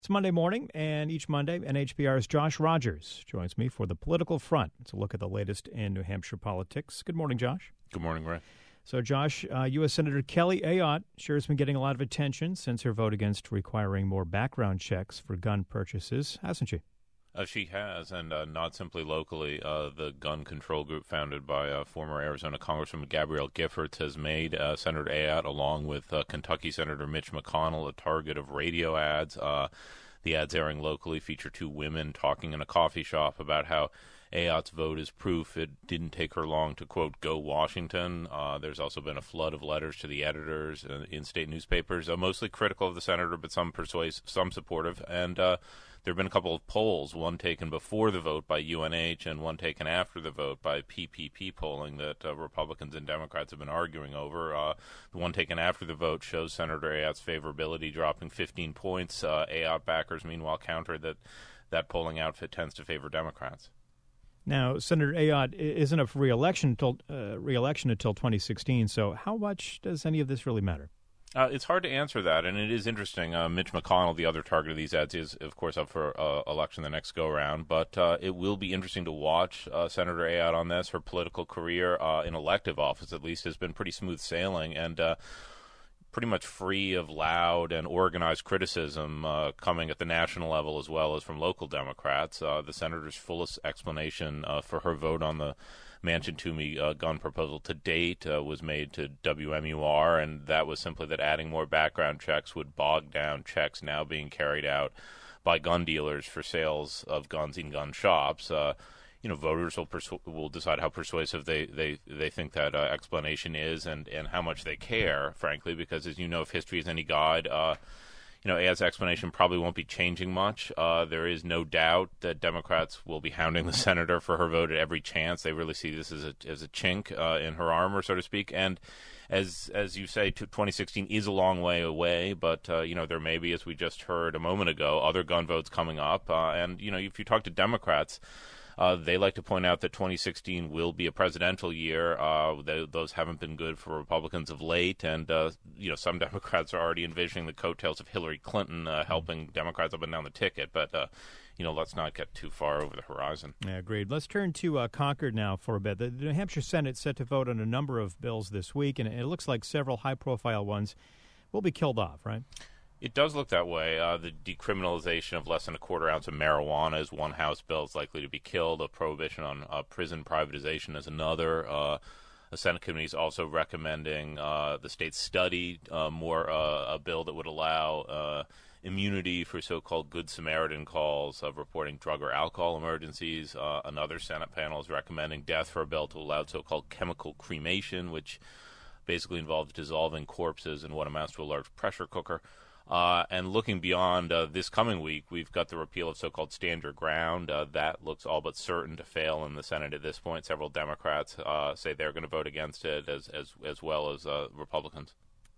It's Monday morning, and each Monday, NHPR's Josh Rogers joins me for The Political Front. It's a look at the latest in New Hampshire politics. Good morning, Josh. Good morning, Ray. So, Josh, U.S. Senator Kelly Ayotte sure has been getting a lot of attention since her vote against requiring more background checks for gun purchases, hasn't she? She has, and not simply locally. The gun control group founded by former Arizona Congresswoman Gabrielle Giffords has made Senator Ayotte, along with Kentucky Senator Mitch McConnell, a target of radio ads. The ads airing locally feature two women talking in a coffee shop about how Ayotte's vote is proof it didn't take her long to, quote, go Washington. There's also been a flood of letters to the editors in state newspapers, mostly critical of the senator, but some persuasive, some supportive. And there have been a couple of polls, one taken before the vote by UNH and one taken after the vote by PPP polling that Republicans and Democrats have been arguing over. The one taken after the vote shows Senator Ayotte's favorability dropping 15 points. Ayotte backers, meanwhile, countered that polling outfit tends to favor Democrats. Now, Senator Ayotte isn't up for re-election until 2016, so how much does any of this really matter? It's hard to answer that, and it is interesting. Mitch McConnell, the other target of these ads, is, of course, up for election the next go-around, but it will be interesting to watch Senator Ayotte on this. Her political career in elective office, at least, has been pretty smooth sailing, and pretty much free of loud and organized criticism coming at the national level as well as from local Democrats. The senator's fullest explanation for her vote on the Manchin-Toomey gun proposal to date was made to WMUR, and that was simply that adding more background checks would bog down checks now being carried out by gun dealers for sales of guns in gun shops. Voters will decide how persuasive they think that explanation is and how much they care, frankly, because, as you know, if history is any guide, Ayotte's explanation probably won't be changing much. There is no doubt that Democrats will be hounding the senator for her vote at every chance. They really see this as a chink in her armor, so to speak. And as you say, 2016 is a long way away, but there may be, as we just heard a moment ago, other gun votes coming up. And if you talk to Democrats, they like to point out that 2016 will be a presidential year. Those haven't been good for Republicans of late, and some Democrats are already envisioning the coattails of Hillary Clinton helping Democrats up and down the ticket. But let's not get too far over the horizon. Yeah, agreed. Let's turn to Concord now for a bit. The New Hampshire Senate set to vote on a number of bills this week, and it looks like several high-profile ones will be killed off, right? It does look that way. The decriminalization of less than a quarter ounce of marijuana is one House bill is likely to be killed. A prohibition on prison privatization is another. A Senate committee is also recommending the state study a bill that would allow immunity for so-called Good Samaritan calls of reporting drug or alcohol emergencies. Another Senate panel is recommending death for a bill to allow so-called chemical cremation, which basically involves dissolving corpses in what amounts to a large pressure cooker. And looking beyond this coming week, we've got the repeal of so-called stand your ground. That looks all but certain to fail in the Senate at this point. Several Democrats say they're going to vote against it, as well as Republicans.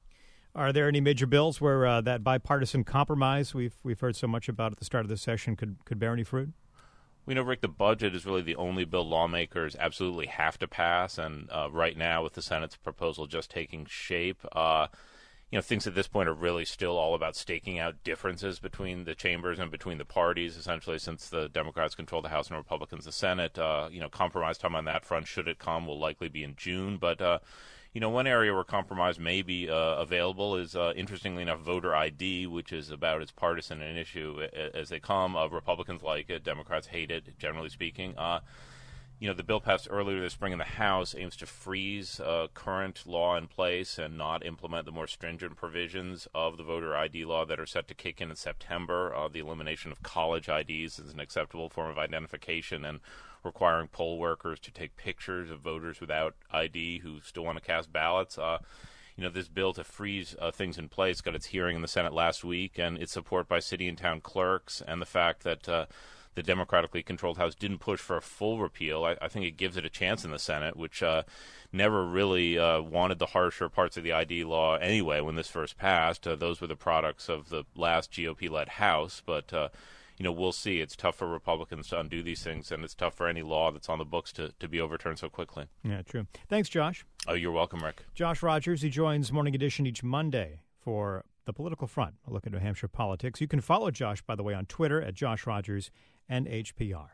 Are there any major bills where that bipartisan compromise we've heard so much about at the start of this session could bear any fruit? We know, Rick, the budget is really the only bill lawmakers absolutely have to pass, and right now, with the Senate's proposal just taking shape, things at this point are really still all about staking out differences between the chambers and between the parties, essentially, since the Democrats control the House and Republicans the Senate. Compromise time on that front, should it come, will likely be in June. But, one area where compromise may be available is, interestingly enough, voter ID, which is about as partisan an issue as they come. Republicans like it. Democrats hate it, generally speaking. The bill passed earlier this spring in the House aims to freeze current law in place and not implement the more stringent provisions of the voter ID law that are set to kick in September. The elimination of college IDs is an acceptable form of identification, and requiring poll workers to take pictures of voters without ID who still want to cast ballots. This bill to freeze things in place got its hearing in the Senate last week, and its support by city and town clerks, and the fact that the democratically controlled House didn't push for a full repeal, I think it gives it a chance in the Senate, which never really wanted the harsher parts of the ID law anyway when this first passed. Those were the products of the last GOP-led House, but we'll see. It's tough for Republicans to undo these things, and it's tough for any law that's on the books to be overturned so quickly. Yeah, true. Thanks, Josh. Oh, you're welcome, Rick. Josh Rogers, he joins Morning Edition each Monday for The Political Front, a look at New Hampshire politics. You can follow Josh, by the way, on Twitter at Josh Rogers, NHPR.